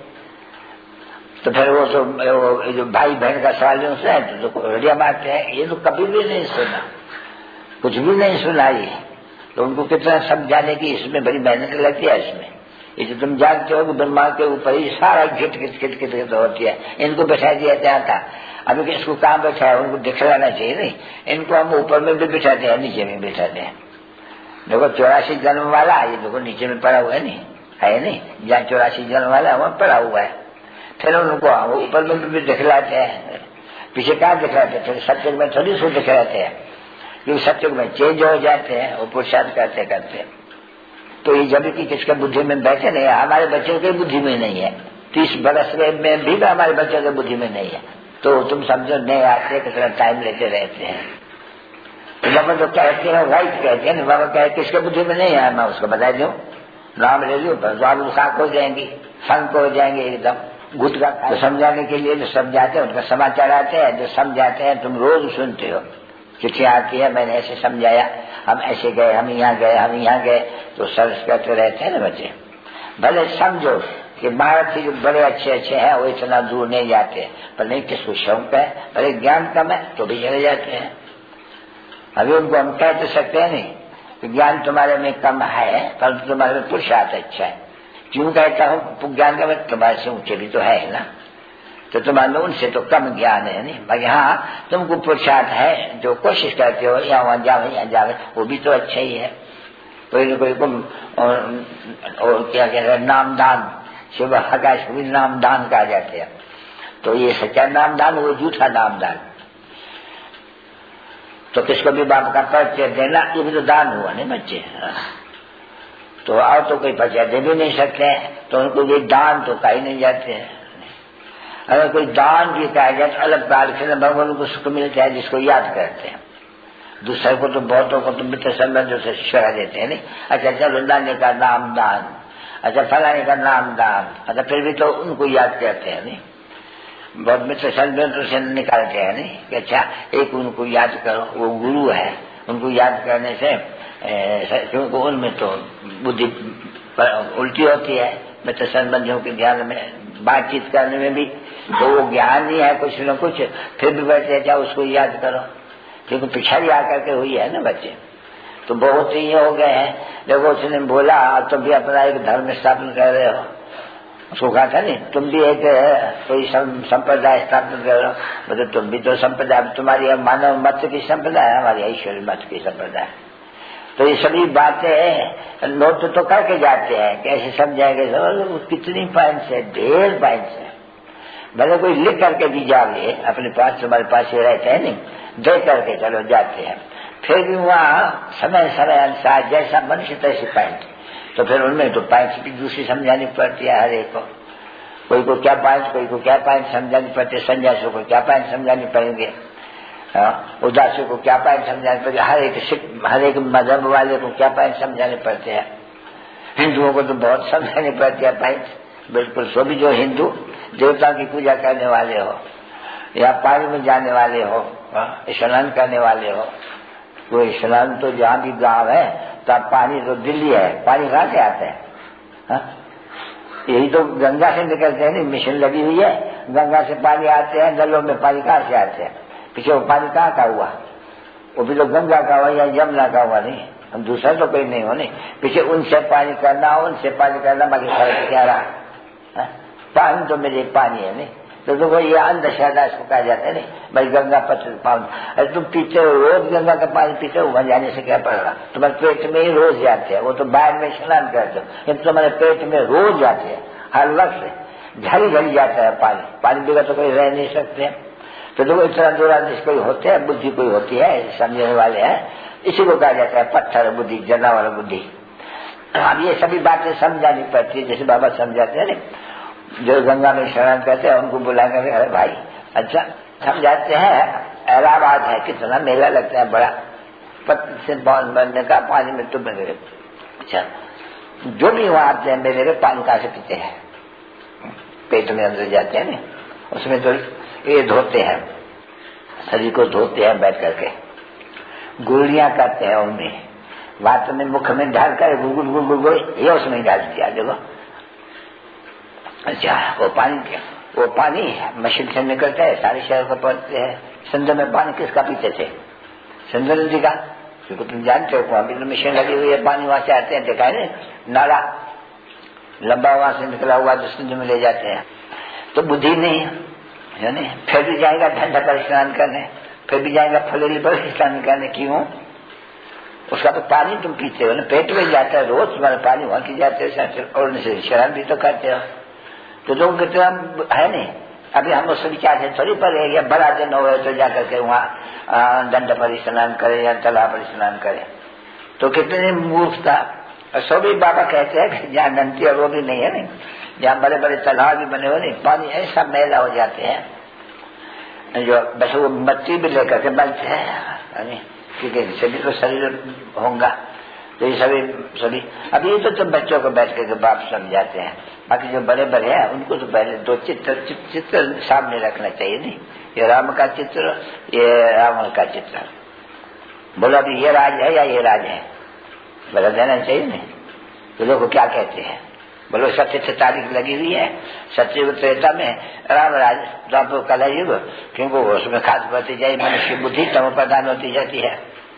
तो फिर वो तो वो जो भाई बहन का सवाल जो है तो रेडिया मारते हैं, ये तो कभी भी नहीं सुना, कुछ भी नहीं सुना ये, तो उनको कितना समझाने की इसमें बड़ी मेहनत लगती है इसमें। ये जो तुम जानते हो कि ब्रह्मा के ऊपर ही सारा chit chit chit chit chit होती है, इनको बैठा दिया जाता, अभी इसको कहाँ बैठा है उनको दिखलाना चाहिए नहीं, इनको हम ऊपर में भी बिठाते हैं, नीचे में बिठाते हैं। देखो चौरासी जन्म वाला ये देखो नीचे में पड़ा हुआ है, नहीं है नहीं, जहाँ चौरासी जन्म वाला वहाँ पड़ा हुआ है, फिर उनको ऊपर में भी दिखलाते हैं, पीछे कहाँ दिखलाते हैं, फिर सत्युग में थोड़ी सो दिखलाते हैं, क्योंकि सत्युग में चेंज हो जाते हैं वो पुरुषार्थ करते करते। तो ये जब कि किसके बुद्धि में बैठे नहीं, हमारे बच्चों के बुद्धि में नहीं है, तीस बरस में भी हमारे बच्चों के बुद्धि में नहीं है, तो तुम समझो नहीं आते कितना टाइम लेते रहते हैं। तो बाबा तो कहते हैं राइट कहते हैं, बाबा कहे किसके बुद्धि में नहीं है, मैं उसको बता दूं, नाम ले लूं, बाबू साख हो जाएंगी, संक हो जाएंगे एकदम घुट का। तो समझाने के लिए जो समझाते हैं उनका समाचार आते हैं, जो समझाते हैं तुम रोज सुनते हो, चिट्ठी आती है मैंने ऐसे समझाया, हम ऐसे गए, हम यहाँ गए, हम यहाँ गए, तो सर्च करते रहते हैं ना बच्चे। भले समझो कि महाराज जो बड़े अच्छे अच्छे हैं वो इतना दूर नहीं जाते, पर नहीं किसको शौक है, भले ज्ञान कम है तो भी चले जाते हैं। अभी उनको हम कह तो सकते हैं नहीं कि ज्ञान तुम्हारे में कम है परंतु तुम्हारे में पुरुषार्थ अच्छा है। क्यों कहता हूँ ज्ञान का मतलब तुम्हारे से ऊंचे भी तो है ना, तो तुम्हारे में उनसे तो कम ज्ञान है नहीं, मगर यहाँ तुमको पुरुषार्थ है, जो कोशिश करते हो यहाँ वहाँ जावे यहाँ जावे वो भी तो अच्छा ही है। कोई कोई को और, और क्या कहते हैं नामदान, शिव आकाश को भी नामदान कहा जाते हैं, तो ये सच्चा नामदान वो झूठा नामदान। तो किसको भी बाप का परिचय देना ये भी तो दान हुआ नहीं बच्चे, तो और तो कोई परिचय दे भी नहीं सकते, तो उनको ये दान तो कहीं नहीं जाते हैं। अगर कोई दान देता है तो अलग प्राण से भगवान को सुख मिलता है जिसको याद करते हैं। दूसरे को तो बहुतों को तो मित्र संबंधों से शिक्षा देते हैं नहीं। अच्छा चलो दाने का नाम दान, अच्छा फलाने का नाम दान, अच्छा फिर भी तो उनको याद करते हैं नहीं। बहुत मित्र संबंधों से निकालते हैं नहीं कि अच्छा एक उनको याद करो, वो गुरु है, उनको याद करने से क्योंकि उनमें तो बुद्धि उल्टी होती है। मित्र संबंधियों के ज्ञान में बातचीत करने में भी तो वो ज्ञान नहीं है कुछ न कुछ, फिर भी बैठे अच्छा उसको याद करो, क्योंकि पिछाड़ी आकर के हुई है ना बच्चे। तो बहुत ही हो गए हैं। देखो उसने बोला तुम तो भी अपना एक धर्म स्थापन कर रहे हो, उसको कहा था नहीं तुम भी एक कोई संप्रदाय स्थापन कर रहे हो, मतलब तुम भी तो संप्रदाय, तुम्हारी मानव मत की संप्रदाय है, हमारी ईश्वरी मत की संप्रदाय। तो ये सभी बातें नोट तो करके जाते हैं, कैसे समझाएंगे, कितनी पॉइंट्स है, ढेर पॉइंट्स है। भले कोई लिख करके भी जा ले अपने पास, तुम्हारे पास ये रहते हैं नहीं, दे करके चलो जाते हैं, फिर भी वहाँ समय समय अनुसार जैसा मनुष्य तैसी पॉइंट, तो फिर उनमें तो पॉइंट्स भी दूसरी समझानी पड़ती है हर एक को। कोई को क्या पॉइंट, कोई को क्या पॉइंट समझानी पड़ती है, सन्यासियों को क्या पॉइंट समझानी पड़ेंगे, उदासियों को क्या पॉइंट समझाने पड़ते, हर एक हर एक मजहब वाले को क्या पॉइंट समझाने पड़ते हैं। हिंदुओं को तो बहुत समझाने पड़ते हैं पॉइंट, बिल्कुल। सो भी जो हिंदू देवता की पूजा करने वाले हो या पानी में जाने वाले हो, स्नान करने वाले हो, वो स्नान तो जहाँ भी गांव है तो पानी तो दिल्ली है, पानी कहाँ से आता है, हा? यही तो गंगा से निकलते हैं, नहीं मिशन लगी हुई है, गंगा से पानी आते हैं, नलों में पानी कहाँ से आते हैं, पीछे वो पानी कहाँ का हुआ, वो भी तो गंगा का हुआ या यमुना का हुआ, नहीं हम दूसरा तो कोई नहीं हो, नहीं पीछे उनसे पानी करना उनसे पानी करना, बाकी फर्क क्या रहा, हा? पानी तो मेरे पानी है नहीं। तो देखो ये अंधश्रद्धा इसको कहा जाता है नहीं, भाई गंगा पत्र पानी, अरे तुम पीते हो रोज गंगा का पानी पीते हो, वहां जाने से क्या पड़ रहा, तुम्हारे पेट में ही रोज जाते हैं, वो तो बाहर में स्नान करते हो, ये तुम्हारे पेट में रोज जाते हैं, हर वक्त झड़ी झड़ी जाता है पानी, पानी बिना तो कोई रह नहीं सकते। तो देखो इतना दूरा जिसको होते हैं, बुद्धि कोई होती है, समझने वाले हैं, इसी को कहा जाता है पत्थर बुद्धि, जनावर बुद्धि। अब ये सभी बातें समझानी पड़ती है, जैसे बाबा समझाते हैं ना, जो गंगा में स्नान करते हैं उनको बुला कर, अरे भाई अच्छा समझाते हैं, इलाहाबाद है कितना मेला लगता है बड़ा, पत्थर से बांध बनने का, पानी में तुम मेरे, अच्छा जो भी वहां आते हैं मेरे पानी कहाँ से पीते हैं, पेट में अंदर जाते हैं ना, उसमें तो ये धोते हैं, शरीर को धोते हैं बैठ करके, गुड़ियां करते हैं उनमें, बात में मुख में डाल कर गुड़ गुड़ गुड़ गुड़ ये उसमें डाल दिया। देखो अच्छा वो पानी क्या, वो पानी मशीन से निकलता है, सारे शहर को पहुंचते हैं। सिंध में पानी किसका पीते थे, सिंध नदी का, क्योंकि तुम जानते हो वहां भी तो मशीन लगी हुई है, पानी वहां से आते हैं, देखा है ना नाला लंबा वहां से निकला हुआ जो सिंध में ले जाते हैं। तो बुद्धि नहीं है नहीं, फिर भी जाएगा ठंडा पर स्नान करने, फिर भी जाएगा फलेली पर स्नान करने, क्यों, उसका तो पानी तुम पीते हो ना, पेट में जाता है रोज तुम्हारे पानी वहां की जाते हो, और शराब भी तो करते हो। तो लोग कितना है नहीं, अभी हम उससे विचार से थोड़ी पर है, या बड़ा दिन हो तो जाकर के वहाँ दंड पर स्नान करे या तालाब पर स्नान करे, तो कितने मूर्खता। सो भी बाबा कहते हैं कि जहाँ नंदी और वो भी नहीं है नहीं, जहाँ बड़े बड़े तालाब भी बने हुए नहीं, पानी ऐसा मैला हो जाते हैं जो बस वो मट्टी भी लेकर के बनते हैं, क्योंकि सभी तो शरीर होगा, तो ये सभी सभी अब ये तो तुम बच्चों को बैठ के बाप समझाते हैं, बाकी जो बड़े बड़े हैं उनको तो पहले दो चित्र चित्र सामने रखना चाहिए नहीं, ये राम का चित्र, ये रावण का चित्र, बोला अभी ये राज है या ये राज है, बता देना चाहिए नहीं। तो लोग क्या कहते हैं, बोलो सत्य से तारीख लगी हुई है, सत्य त्रेता में राम राज द्वापर कला युग, क्योंकि उसमें खास बढ़ती जाए मनुष्य बुद्धि तम प्रदान होती जाती है,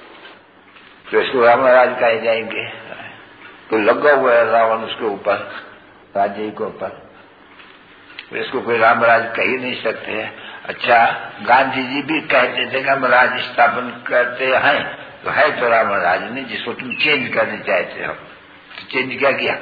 तो इसको राम राज कहे जाएंगे। तो लगा हुआ है रावण उसके ऊपर, राज्य के ऊपर, तो इसको कोई राम राज कह ही नहीं सकते हैं। अच्छा गांधी जी भी कहते थे कि हम राज स्थापन करते हैं, तो है तो राम राज नहीं, जिसको तुम चेंज करने चाहते हो, तो चेंज क्या किया,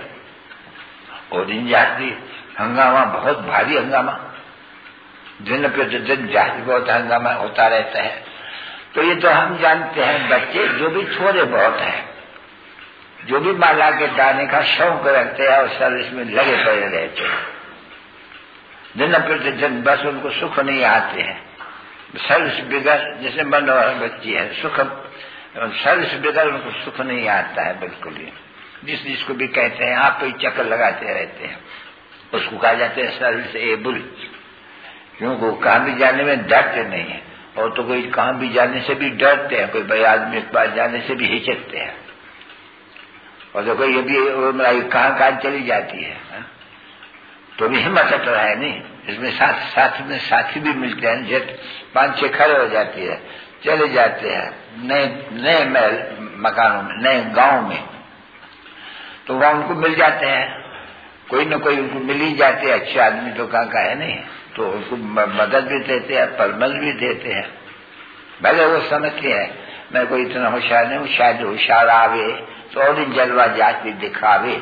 और दिन जाति हंगामा, बहुत भारी हंगामा, दिन प्रतिदिन जाति बहुत हंगामा होता रहता है। तो ये तो हम जानते हैं, बच्चे जो भी छोरे बहुत हैं, जो भी माला के दाने का शौक रखते हैं और सर्विस में लगे पड़े रहते हैं, दिन प्रतिदिन बस उनको सुख नहीं आते हैं। सर्विस बिगड़ जैसे मनोहर बच्ची है, सुख सर्विस बिगड़ उनको सुख नहीं आता है बिल्कुल ही। जिस जिसको भी कहते हैं आप कोई चक्कर लगाते रहते हैं, उसको कहा जाता है सर्विस एबल, क्योंकि वो कहाँ भी जाने में डरते नहीं है। और तो कोई कहाँ भी जाने से भी डरते हैं, कोई बड़े आदमी के पास जाने से भी हिचकते हैं। और देखो ये भी कहाँ कहाँ चली जाती है, है? तो भी हिम्मत तो है नहीं, इसमें साथ साथ में साथी भी मिलते हैं, जब पांच छह खड़े हो जाती है, चले जाते हैं नए नए महल मकानों में, नए गांव में, तो वहां उनको मिल जाते हैं, कोई न कोई उनको मिल ही जाते हैं। अच्छे आदमी तो कहाँ का है नहीं, तो उनको मदद भी देते हैं, परमल भी देते हैं। भले वो समझते हैं मैं कोई इतना होशियार नहीं हूँ, शायद होशियार आवे तो और जलवा जात भी दिखावे,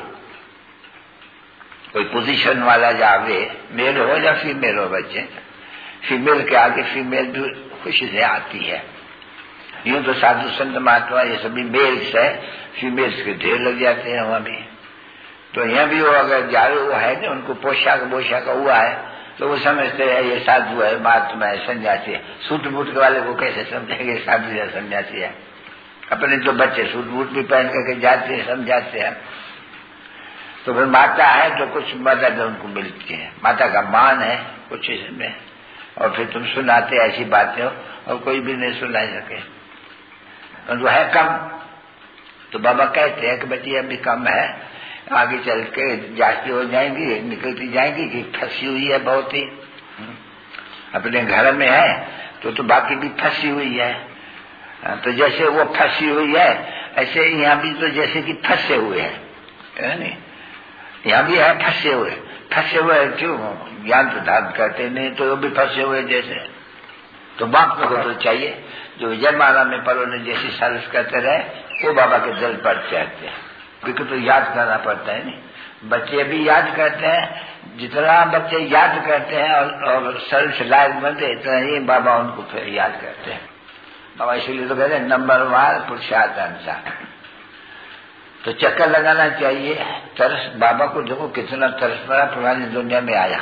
कोई पोजीशन वाला जावे, मेल हो या फीमेल हो बच्चे, फीमेल के आगे फीमेल भी खुशी से आती है। यूं तो साधु संत महात्मा ये सभी मेल्स है, फीमेल्स के ढेर लग जाते हैं वहां भी। तो यहाँ भी वो अगर जा रहे वो है ना, उनको पोशाक पोशाक हुआ है तो वो समझते हैं ये साधु है, महात्मा है, सन्यासी है। सूट बूट वाले को कैसे समझेंगे साधु या सन्यासी है? अपने तो बच्चे सूट बूट भी पहन करके जाते हैं, समझाते हैं। तो फिर माता है तो कुछ मदद उनको मिलती है, माता का मान है कुछ इसमें। और फिर तुम सुनाते ऐसी बातें हो और कोई भी नहीं सुना सके, उनको है कम। तो बाबा कहते हैं कि बच्ची अभी कम है, आगे चल के जाती हो जाएंगी, निकलती जाएंगी कि फंसी हुई है बहुत ही, अपने घर में है तो तो बाकी भी फंसी हुई है। तो जैसे वो फंसी हुई है ऐसे यहाँ भी तो जैसे कि फंसे हुए हैं, है नहीं? यहाँ भी है फंसे हुए, फंसे हुए क्यों? ज्ञान तो धारण करते नहीं तो वो भी फंसे हुए जैसे। तो बाप को तो चाहिए जो विजय माला में परों ने जैसी सर्विस करते रहे, वो बाबा के दिल पर चढ़ते हैं, क्योंकि तो याद करना पड़ता है नहीं। बच्चे भी याद करते हैं, जितना बच्चे याद करते हैं और, और सर्विस लायक बनते इतना ही बाबा उनको फिर याद करते हैं। बाबा इसलिए तो कहते हैं नंबर वन पुरुषार्थ अनुसार। तो चक्कर लगाना चाहिए। तरस बाबा को देखो कितना तरस पड़ा, पुरानी दुनिया में आया,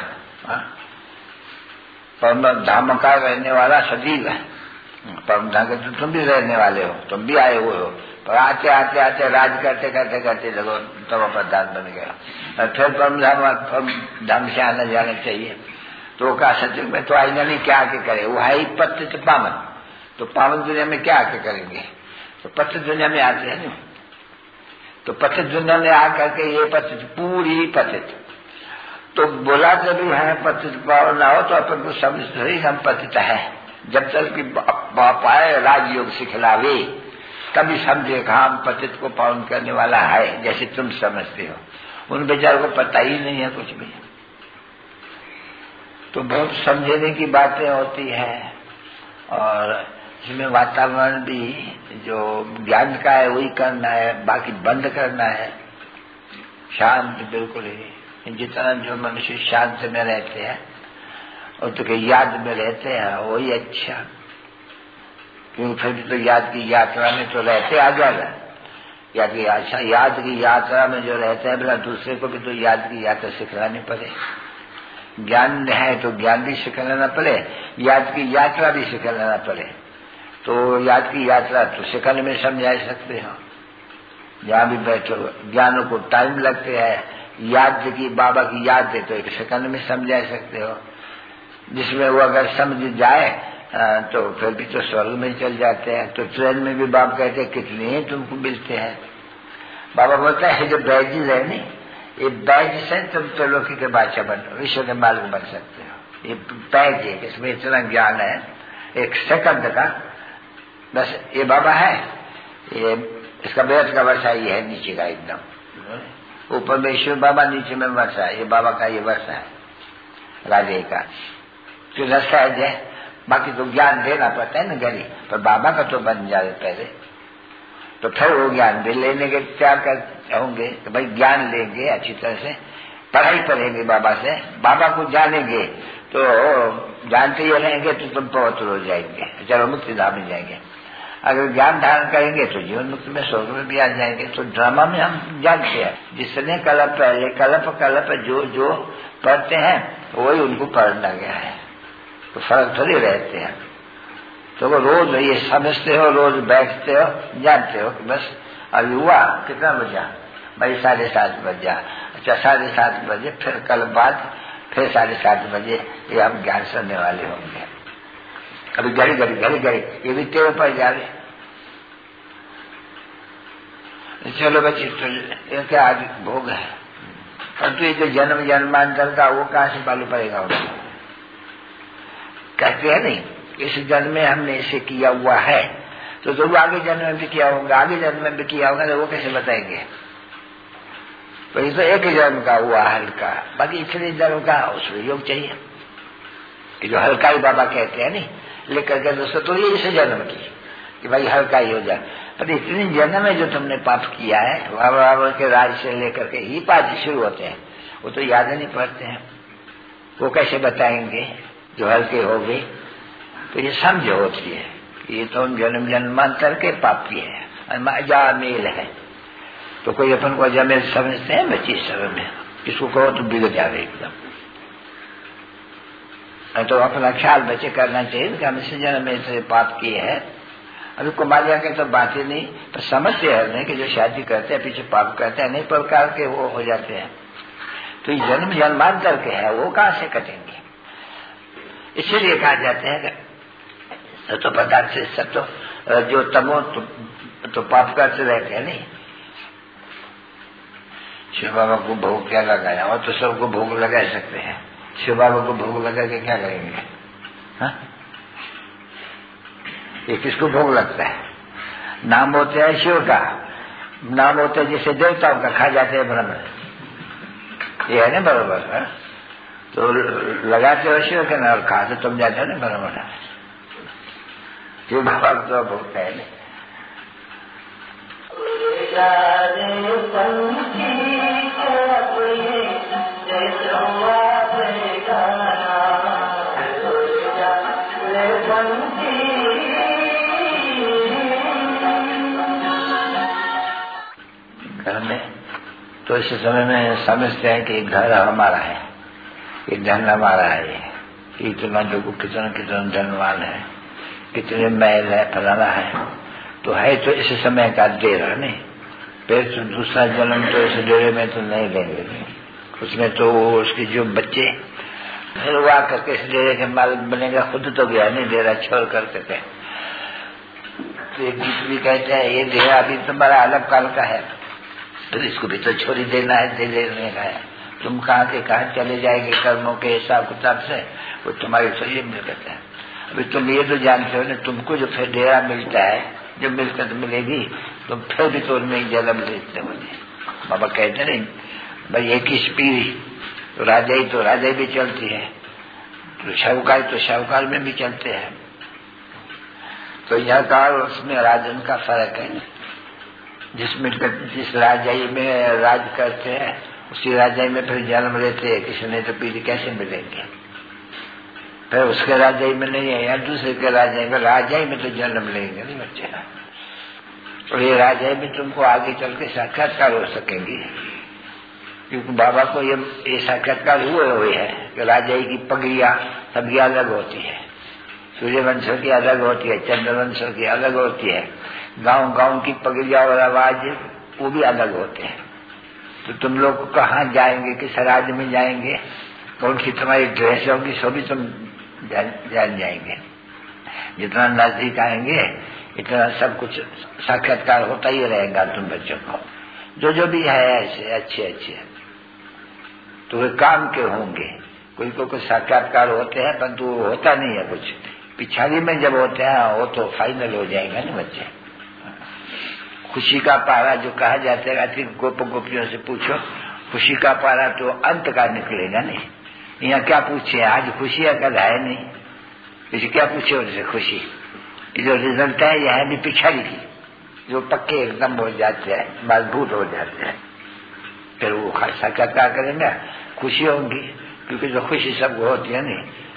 परम धाम का रहने वाला सजीव है। परम धाम के तो तुम भी रहने वाले हो, तुम भी आए हुए हो, पर आते आते आते राज करते करते करते देखो तब प्रधान बन गया। फिर परम धाम परम धाम से आना जाना चाहिए। तो कहा सचिव में तो आईना नहीं क्या आके करे, वो है ही पतित पावन, तो पावन दुनिया में क्या आके करेंगे? तो पतित दुनिया में आते हैं ना, तो पतित दुनिया में आकर के ये पतित पूरी पतित, तो बोला जब भी है पतित पावन ना हो तो अपन को समझते ही हम पतित है। जब तक कि बाप आए राजयोग सिखलावे तभी समझे कि हम पतित को पावन करने वाला है, जैसे तुम समझते हो। उन बेचारों को पता ही नहीं है कुछ भी। तो बहुत समझने की बातें होती है, और इसमें वातावरण भी जो ज्ञान का है वही करना है, बाकी बंद करना है। शांत बिल्कुल ही, जितना जो मनुष्य शांत में रहते हैं और तो याद में रहते हैं वही अच्छा, क्योंकि फिर भी तो याद की यात्रा में तो रहते आ जाएगा। याद की अच्छा याद की यात्रा में जो रहते हैं, बिना दूसरे को भी तो याद की यात्रा सिखलानी पड़े। ज्ञान है तो ज्ञान भी सिखा लेना पड़े, याद की यात्रा भी सिखा लेना पड़े। तो याद की यात्रा तो सिखाने में समझा सकते हो, जहाँ भी बैठो ज्ञानों को टाइम लगते हैं। याद की बाबा की याद है तो एक सेकंड में समझा सकते हो, जिसमें वो अगर समझ जाए तो फिर भी तो स्वर्ग में चल जाते हैं। तो ट्रेन में भी बाबा कहते हैं कितने ही तुमको मिलते हैं। बाबा बोलता है जो बैजेज है नहीं, ये बैज से तुम त्रिलोकी के बादशाह बन, विश्व के मालिक बन सकते हो। ये बैज है, इसमें इतना ज्ञान है एक सेकंड का, बस ये बाबा है, ये इसका बेहद का वर्षा ये है नीचे का एकदम, ऊपर में ईश्वर बाबा, नीचे में वर्षा है, ये बाबा का ये वर्षा है राजे का। तो रास्ता है जय, बाकी तो ज्ञान देना पड़ता है ना गरी, पर बाबा का तो बन जाए पहले, तो फिर वो ज्ञान भी लेने के तैयार कर होंगे कि भाई ज्ञान लेंगे, अच्छी तरह से पढ़ाई करेंगे बाबा से, बाबा को जानेंगे तो जानते ही रहेंगे तो तुम पवित्र हो जाएंगे, चलो मुक्ति धाम में जाएंगे। अगर ज्ञान धारण करेंगे तो जीवन मुक्ति में स्वर्ग में भी आ जाएंगे। तो ड्रामा में हम जानते हैं जिसने कल्प पहले कल्प कल्प जो जो पढ़ते हैं वही उनको पढ़ना गया है, तो फर्क थोड़ी रहते हैं। तो वो रोज ये समझते हो, रोज बैठते हो, जानते हो कि बस अभी हुआ कितना बजा, भाई साढ़े सात बजा, अच्छा साढ़े सात बजे फिर कल बाद फिर साढ़े सात बजे ये हम ज्ञान सुनने वाले होंगे। अभी घड़ी घड़ी घड़ी घड़ी ये भी तेरे पर जा रहे। चलो बच्चे तो क्या आज भोग है, और तो ये जो जन्म जन्मांतर का वो कहाँ से मालूम पड़ेगा उनको? कहते हैं नहीं इस जन्म में हमने इसे किया हुआ है, तो जो आगे जन्म में भी किया होगा, आगे जन्म में भी किया होगा, तो वो कैसे बताएंगे? तो ये तो एक ही जन्म का हुआ हल्का, बाकी इतने जन्म का उसमें योग चाहिए कि जो हल्का ही बाबा कहते हैं नहीं, लेकर के दोस्तों तो ये इसे जन्म की कि भाई हल्का ही हो जाए। पर इतने जन्म में जो तुमने पाप किया है, बाबा के राज से लेकर के ही पाप शुरू होते हैं, वो तो याद नहीं पड़ते हैं, वो कैसे बताएंगे जो हल्के हो गए? तो ये समझ होती है ये तो जन्म जन्मांतर के पाप की है, अजामेल है। तो कोई अपन को अजामेल समझते हैं बच्ची समय में, इसको कहो तो बिगड़ जावे एकदम। तो अपना ख्याल बच्चे करना चाहिए कि हम इस जन्म में से पाप किए हैं। अभी कुमारिया के तो बात ही नहीं, पर समझते हैं कि जो शादी करते हैं पीछे पाप करते हैं, अनेक प्रकार के वो हो जाते हैं। तो ये जन्म जन्मांतर के है, वो कहाँ से कटेंगे? इसीलिए कहा जाते हैं तो पदार्थ से सब तो जो तमो तो, तो पाप करते रहते हैं नहीं। शिव बाबा को भोग क्या लगाया, और तो सबको भोग लगा सकते हैं, शिव बाबा को भोग लगा के क्या करेंगे? हाँ, ये किसको भोग लगता है? नाम होते हैं शिव का, नाम होते हैं जिसे देवताओं का, खा जाते हैं ब्रह्म, ये है ना बराबर है? तो लगाते हो शिव के नाम, खा तो तुम जाते हो ना बराबर। शिव बाबा तो भोग है नहीं। घर में तो इस समय में समझते हैं कि घर हमारा है, ये धन हमारा है, इतना जो कितना कितना धनवान है, कितने महल है, फलाना है, तो है तो इस समय का डेरा नहीं। फिर तो दूसरा जन्म तो इस डेरे में तो नहीं लेंगे, उसमें तो उसके जो बच्चे फिर वो आकर के इस डेरे के मालिक बनेगा, खुद तो गया नहीं डेरा छोड़ करके। तो एक गीत भी कहते हैं ये डेरा अभी तुम्हारा अलग काल का है, तो इसको भी तो छोड़ी देना है, दे देने का है। तुम कहाँ के कहाँ चले जाएंगे कर्मों के हिसाब किताब से, वो तुम्हारी सही मिलता है। अभी तुम ये तो जानते हो ना, तुमको जो फिर डेरा मिलता है, जो मिलकर मिलेगी तो फिर भी तो उनमें जन्म लेते मुझे। बाबा कहते नहीं भाई एक ही पीढ़ी, तो राजाई तो राजाई भी चलती है, तो शाहूकार तो शाहूकार में भी चलते हैं। तो यह काल उसमें राजन का फर्क है, जिसमें जिस राजाई में राज करते हैं उसी राजाई में फिर जन्म लेते हैं, किसी ने तो पीढ़ी कैसे मिलेंगे? फिर उसके राजाई में नहीं है या दूसरे के राजाई में, राजाई में तो जन्म लेंगे नहीं बच्चे। और ये राजाई में तुमको आगे चल के साक्षात्कार हो सकेंगी, क्योंकि बाबा को ये ये साक्षात्कार हुए हुए है कि राजाई की पगड़ियां सभी अलग होती है, सूर्य वंशों की अलग होती है, चंद्र वंशों की अलग होती है, गांव गांव की पगड़ियां और आवाज वो भी अलग होते हैं। तो तुम लोग कहाँ जाएंगे, किस राज्य में जाएंगे, कौन सी तुम्हारी ड्रेस होगी, सो भी तुम जान, जान जाएंगे। जितना नजदीक आएंगे इतना सब कुछ साक्षात्कार होता ही रहेगा तुम बच्चों को, जो जो भी है ऐसे अच्छे अच्छे। तो वे काम के होंगे, कोई को कुछ साक्षात्कार होते हैं परंतु होता नहीं है कुछ, पिछाड़ी में जब होते हैं वो तो फाइनल हो जाएगा ना बच्चे। खुशी का पारा जो कहा जाता है, अति गोप गोपियों से पूछो, खुशी का पारा तो अंत का निकलेगा नहीं। यहाँ क्या पूछे, आज खुशी है कल है नहीं, इसे क्या पूछे उनसे खुशी, जो रिजल्ट है यह भी पिछाड़ी की, जो पक्के एकदम हो जाते हैं, मजबूत हो जाते हैं, फिर वो साक्षात्कार करेंगे, खुशी होंगी, क्योंकि जो खुशी सबको होती है नहीं,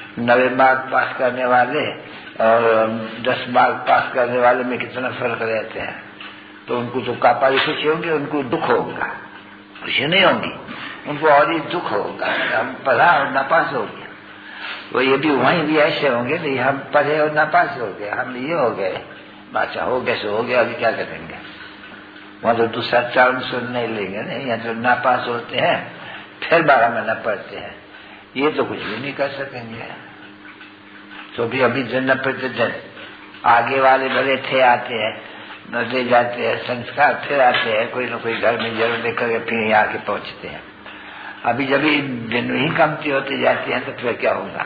नवे मार्क पास करने वाले और दस मार्क पास करने वाले में कितना फर्क रहते हैं। तो उनको तो कापाली खुशी होंगी, उनको दुख होगा, खुशी नहीं होगी, उनको और ही दुख होगा। हम पढ़ा और नापास हो गया, वो ये भी वहीं भी ऐसे होंगे, नहीं हम पढ़े और नापास हो गए, हम ये हो गए, बादशाह हो गए सो हो गया, अभी क्या करेंगे। वहां तो दूसरा चारण सुन नहीं लेंगे, नहीं यहाँ तो नापास होते हैं फिर बारह महीना पढ़ते हैं, ये तो कुछ भी नहीं कर सकेंगे। तो भी अभी जन्म प्रतिदिन आगे वाले भले थे आते हैं, नजरे जाते हैं, संस्कार फिर आते हैं, कोई ना कोई घर में जरूर लेकर फिर यहाँ आके पहुंचते हैं। अभी जब दिन ही कमती होती जाती है तो फिर क्या होगा,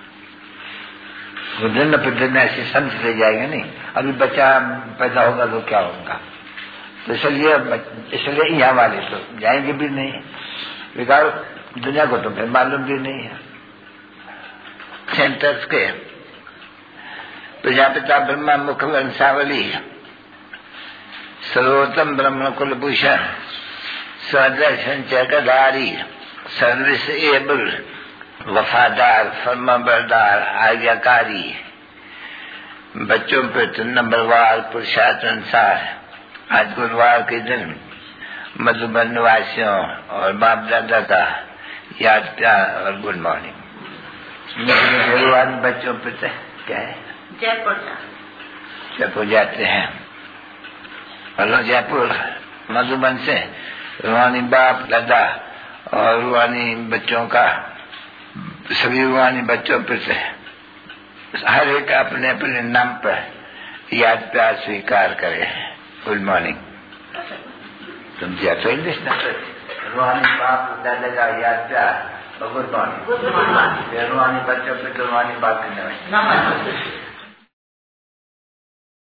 वो दिन प्रतिदिन ऐसे समझते जाएंगे। नहीं अभी बच्चा पैदा होगा तो क्या होगा, तो इसलिए इसलिए यहाँ वाले तो जाएंगे भी नहीं, बिगाड़ दुनिया को तो फिर मालूम भी नहीं है। सेंटर्स के प्रजापिता ब्रह्मा मुख वंशावली सर्वोत्तम ब्रह्म कुलभूषण स्वदर्शन चक्रधारी सर्विस एबल वफादार फर्माबरदार आज्ञाकारी बच्चों पर नंबरवार पुरुषार्थ अनुसार आज गुरुवार के दिन मधुबन वासियों और बाप दादा का याद प्यार और गुड मॉर्निंग। गुरुवार बच्चों पर क्या है, जयपुर जयपुर जाते हैं। हेलो जयपुर मधुबन से रूहानी बाप दादा और रूहानी बच्चों का, सभी रूहानी बच्चों पर से हर एक अपने अपने नाम पर याद प्यार स्वीकार करे। Good morning. तुम जाते इंग्लिश ना, रूहानी बाप दादा का याद प्यार और गुड मॉर्निंग। रूहानी बच्चों पर तो रूहानी बाप की नमस्ते।